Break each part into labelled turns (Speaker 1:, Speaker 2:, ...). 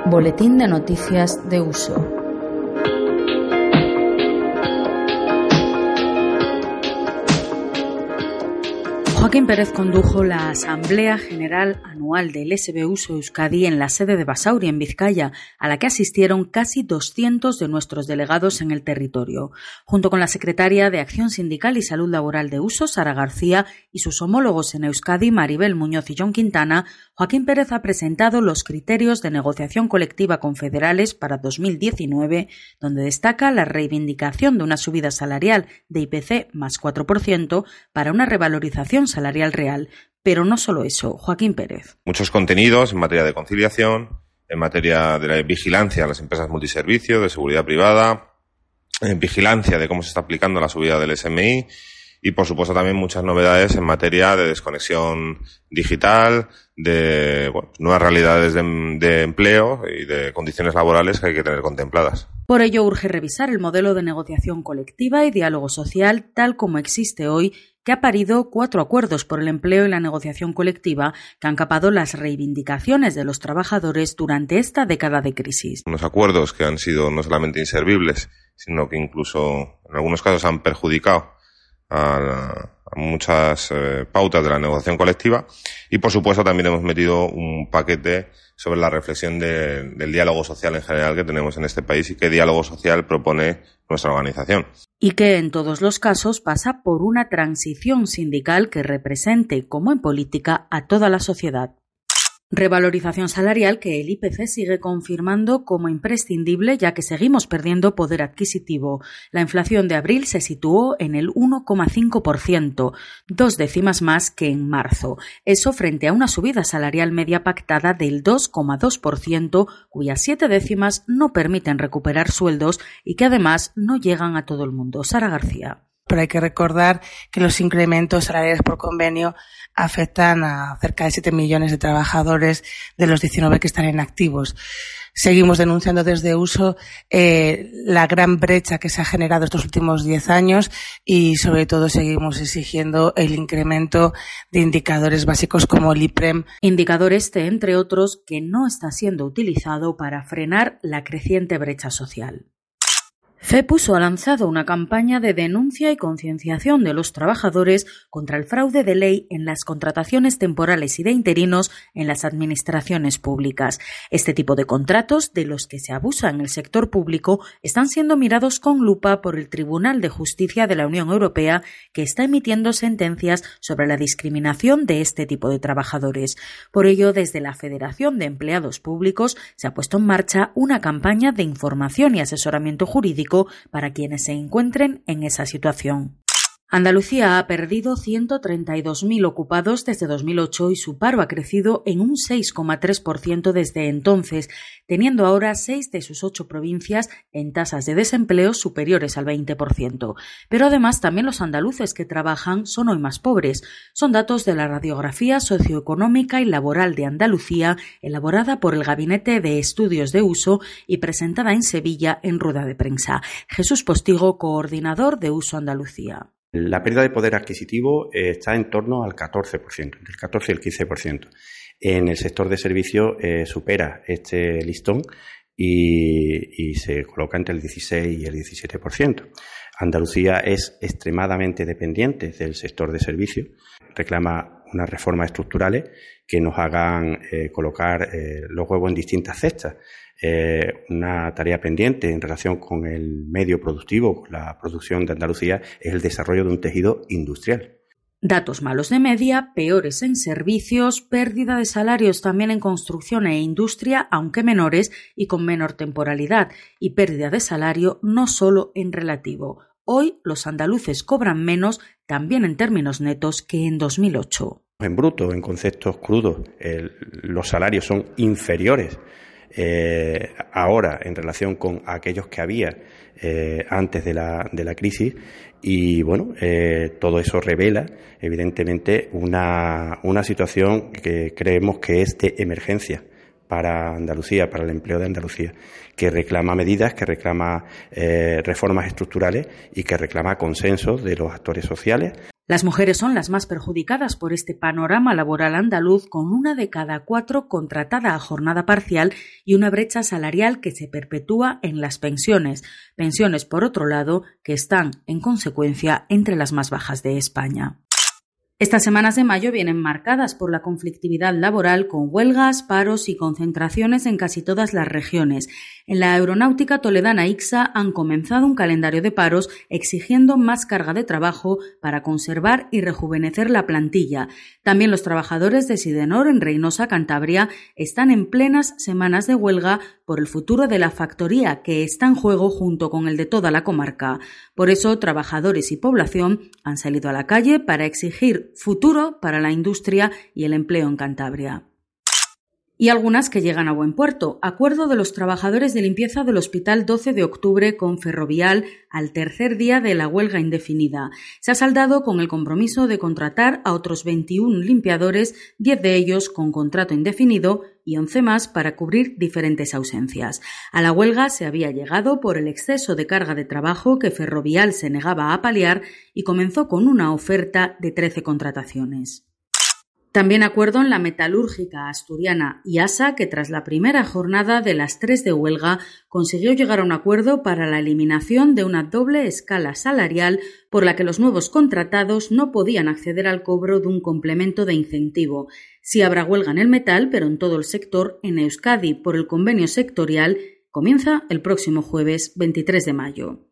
Speaker 1: Boletín de Noticias de Uso. Joaquín Pérez condujo la Asamblea General Anual del SB Uso Euskadi en la sede de Basauri, en Vizcaya, a la que asistieron casi 200 de nuestros delegados en el territorio. Junto con la secretaria de Acción Sindical y Salud Laboral de Uso, Sara García, y sus homólogos en Euskadi, Maribel Muñoz y Jon Quintana, Joaquín Pérez ha presentado los criterios de negociación colectiva confederales para 2019, donde destaca la reivindicación de una subida salarial de IPC más 4% para una revalorización salarial real. Pero no solo eso, Joaquín Pérez.
Speaker 2: Muchos contenidos en materia de conciliación, en materia de la vigilancia a las empresas multiservicios, de seguridad privada, en vigilancia de cómo se está aplicando la subida del SMI y, por supuesto, también muchas novedades en materia de desconexión digital, de nuevas realidades de empleo y de condiciones laborales que hay que tener contempladas.
Speaker 1: Por ello, urge revisar el modelo de negociación colectiva y diálogo social tal como existe hoy, que ha parido 4 acuerdos por el empleo y la negociación colectiva que han capado las reivindicaciones de los trabajadores durante esta década de crisis.
Speaker 2: Unos acuerdos que han sido no solamente inservibles, sino que incluso en algunos casos han perjudicado a muchas pautas de la negociación colectiva y, por supuesto, también hemos metido un paquete sobre la reflexión del diálogo social en general que tenemos en este país y qué diálogo social propone nuestra organización.
Speaker 1: Y que en todos los casos pasa por una transición sindical que represente, como en política, a toda la sociedad. Revalorización salarial que el IPC sigue confirmando como imprescindible, ya que seguimos perdiendo poder adquisitivo. La inflación de abril se situó en el 1,5%, 2 décimas más que en marzo. Eso frente a una subida salarial media pactada del 2,2%, cuyas 7 décimas no permiten recuperar sueldos y que además no llegan a todo el mundo. Sara García.
Speaker 3: Pero hay que recordar que los incrementos salariales por convenio afectan a cerca de 7 millones de trabajadores de los 19 que están inactivos. Seguimos denunciando desde Uso la gran brecha que se ha generado estos últimos 10 años y, sobre todo, seguimos exigiendo el incremento de indicadores básicos como el IPREM.
Speaker 1: Indicador entre otros, que no está siendo utilizado para frenar la creciente brecha social. FEPUSO ha lanzado una campaña de denuncia y concienciación de los trabajadores contra el fraude de ley en las contrataciones temporales y de interinos en las administraciones públicas. Este tipo de contratos, de los que se abusa en el sector público, están siendo mirados con lupa por el Tribunal de Justicia de la Unión Europea, que está emitiendo sentencias sobre la discriminación de este tipo de trabajadores. Por ello, desde la Federación de Empleados Públicos se ha puesto en marcha una campaña de información y asesoramiento jurídico para quienes se encuentren en esa situación. Andalucía ha perdido 132.000 ocupados desde 2008 y su paro ha crecido en un 6,3% desde entonces, teniendo ahora 6 de sus 8 provincias en tasas de desempleo superiores al 20%. Pero además también los andaluces que trabajan son hoy más pobres. Son datos de la radiografía socioeconómica y laboral de Andalucía, elaborada por el Gabinete de Estudios de Uso y presentada en Sevilla en rueda de prensa. Jesús Postigo, coordinador de Uso Andalucía.
Speaker 4: La pérdida de poder adquisitivo está en torno al 14%, entre el 14 y el 15%. En el sector de servicios supera este listón y se coloca entre el 16 y el 17%. Andalucía es extremadamente dependiente del sector de servicios, reclama unas reformas estructurales que nos hagan colocar los huevos en distintas cestas. Una tarea pendiente en relación con el medio productivo, con la producción de Andalucía, es el desarrollo de un tejido industrial.
Speaker 1: Datos malos de media, peores en servicios, pérdida de salarios también en construcción e industria, aunque menores y con menor temporalidad, y pérdida de salario no solo en relativo. Hoy los andaluces cobran menos, también en términos netos, que en 2008.
Speaker 4: En bruto, en conceptos crudos, los salarios son inferiores ahora en relación con aquellos que había antes de la crisis y todo eso revela evidentemente una situación que creemos que es de emergencia para Andalucía, para el empleo de Andalucía, que reclama medidas, que reclama reformas estructurales y que reclama consensos de los actores sociales.
Speaker 1: Las mujeres son las más perjudicadas por este panorama laboral andaluz, con 1 de cada 4 contratada a jornada parcial y una brecha salarial que se perpetúa en las pensiones. Pensiones, por otro lado, que están, en consecuencia, entre las más bajas de España. Estas semanas de mayo vienen marcadas por la conflictividad laboral, con huelgas, paros y concentraciones en casi todas las regiones. En la aeronáutica toledana ICSA han comenzado un calendario de paros exigiendo más carga de trabajo para conservar y rejuvenecer la plantilla. También los trabajadores de Sidenor en Reynosa, Cantabria, están en plenas semanas de huelga por el futuro de la factoría, que está en juego junto con el de toda la comarca. Por eso, trabajadores y población han salido a la calle para exigir futuro para la industria y el empleo en Cantabria. Y algunas que llegan a buen puerto. Acuerdo de los trabajadores de limpieza del Hospital 12 de Octubre con Ferrovial al tercer día de la huelga indefinida. Se ha saldado con el compromiso de contratar a otros 21 limpiadores, 10 de ellos con contrato indefinido y 11 más para cubrir diferentes ausencias. A la huelga se había llegado por el exceso de carga de trabajo que Ferrovial se negaba a paliar y comenzó con una oferta de 13 contrataciones. También acuerdo en la metalúrgica asturiana IASA, que tras la primera jornada de las 3 de huelga consiguió llegar a un acuerdo para la eliminación de una doble escala salarial por la que los nuevos contratados no podían acceder al cobro de un complemento de incentivo. Sí habrá huelga en el metal, pero en todo el sector. En Euskadi, por el convenio sectorial, comienza el próximo jueves 23 de mayo.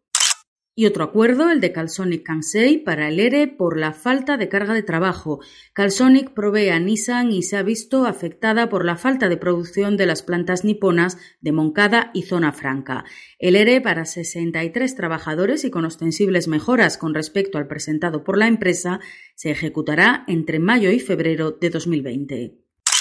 Speaker 1: Y otro acuerdo, el de Calsonic Kansei, para el ERE por la falta de carga de trabajo. Calsonic provee a Nissan y se ha visto afectada por la falta de producción de las plantas niponas de Moncada y Zona Franca. El ERE para 63 trabajadores y con ostensibles mejoras con respecto al presentado por la empresa se ejecutará entre mayo y febrero de 2020.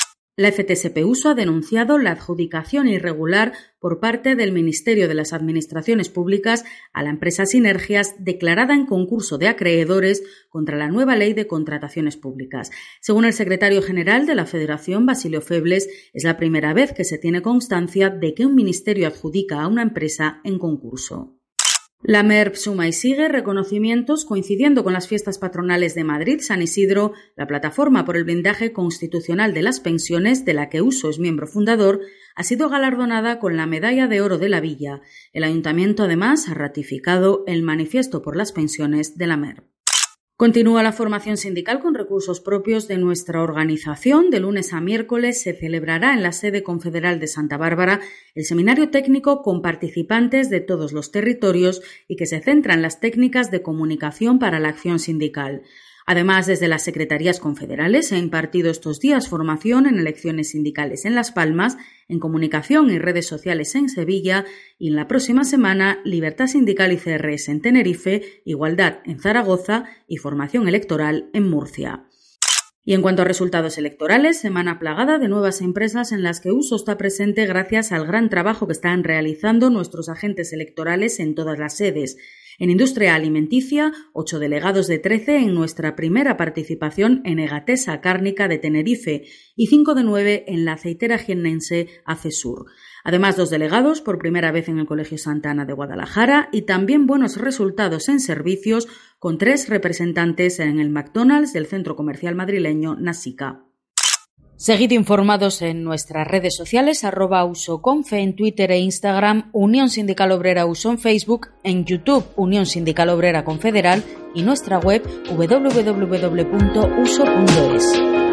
Speaker 1: La FTSP Uso ha denunciado la adjudicación irregular por parte del Ministerio de las Administraciones Públicas a la empresa Sinergias, declarada en concurso de acreedores contra la nueva Ley de Contrataciones Públicas. Según el secretario general de la Federación, Basilio Febles, es la primera vez que se tiene constancia de que un ministerio adjudica a una empresa en concurso. La MERP suma y sigue reconocimientos coincidiendo con las fiestas patronales de Madrid, San Isidro. La Plataforma por el Blindaje Constitucional de las Pensiones, de la que Uso es miembro fundador, ha sido galardonada con la Medalla de Oro de la Villa. El Ayuntamiento, además, ha ratificado el Manifiesto por las Pensiones de la MERP. Continúa la formación sindical con recursos propios de nuestra organización. De lunes a miércoles se celebrará en la sede confederal de Santa Bárbara el seminario técnico con participantes de todos los territorios y que se centra en las técnicas de comunicación para la acción sindical. Además, desde las secretarías confederales se ha impartido estos días formación en elecciones sindicales en Las Palmas, en comunicación y redes sociales en Sevilla y en la próxima semana Libertad Sindical y CRS en Tenerife, Igualdad en Zaragoza y formación electoral en Murcia. Y en cuanto a resultados electorales, semana plagada de nuevas empresas en las que Uso está presente gracias al gran trabajo que están realizando nuestros agentes electorales en todas las sedes. En industria alimenticia, 8 delegados de 13 en nuestra primera participación en Egatesa Cárnica de Tenerife y 5 de 9 en la aceitera jiennense Acesur. Además, 2 delegados por primera vez en el Colegio Santa Ana de Guadalajara y también buenos resultados en servicios con 3 representantes en el McDonald's del centro comercial madrileño Nasica. Seguid informados en nuestras redes sociales, @usoconfe en Twitter e Instagram, Unión Sindical Obrera Uso en Facebook, en YouTube Unión Sindical Obrera Confederal y nuestra web www.uso.es.